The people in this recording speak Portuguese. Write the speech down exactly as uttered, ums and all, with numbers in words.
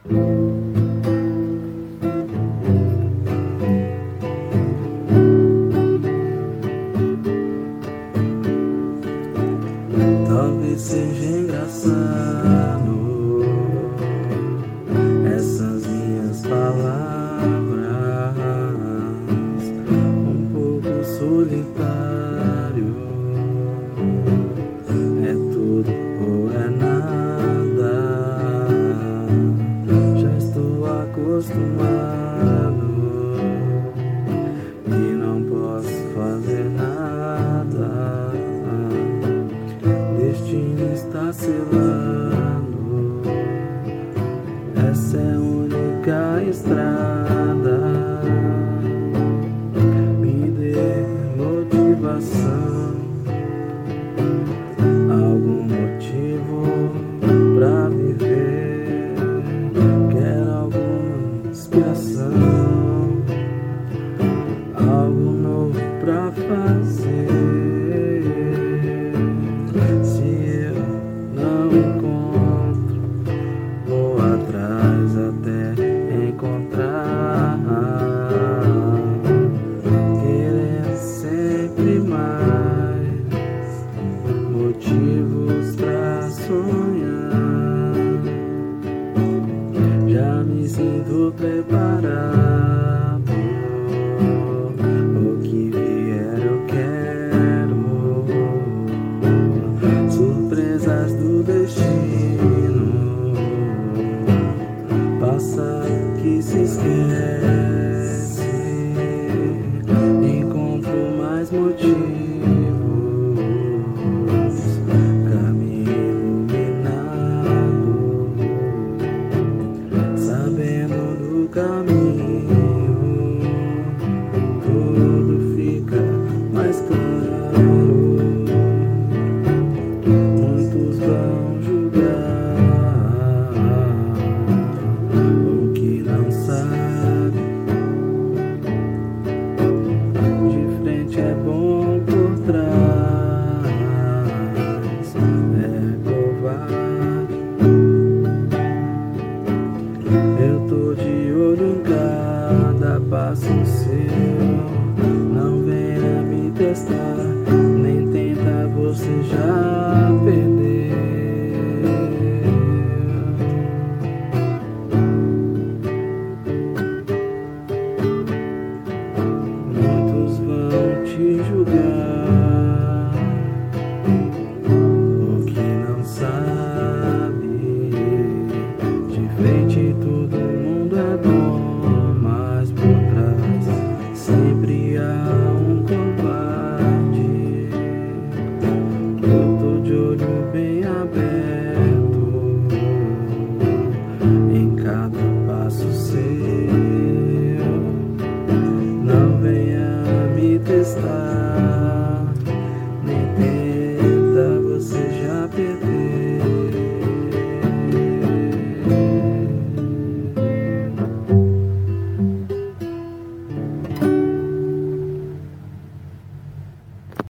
Talvez seja engraçado essas minhas palavras, um pouco solitário. É tudo ou é nada. Já estou acostumado e não posso fazer nada. Destino está selando, essa é a única estrada. Me dê motivação, algum motivo pra viver. Quero alguma inspiração, algo novo pra fazer. Motivos pra sonhar. Já me sinto preparado. O que vier eu quero. Surpresas do destino. Passado que se esquece. Encontro mais motivos. Caminho, tudo fica mais claro. Muitos vão julgar o que não sabe. De frente é bom, por trás é covarde. Eu tô de olho em cada passo seu. Não venha me testar, nem tenta, você já perdeu. Muitos vão te julgar o que não sabe. De frente todo mundo é bom, mas por trás sempre há um covarde. Eu tô de olho bem aberto em cada passo seu. Não venha me testar.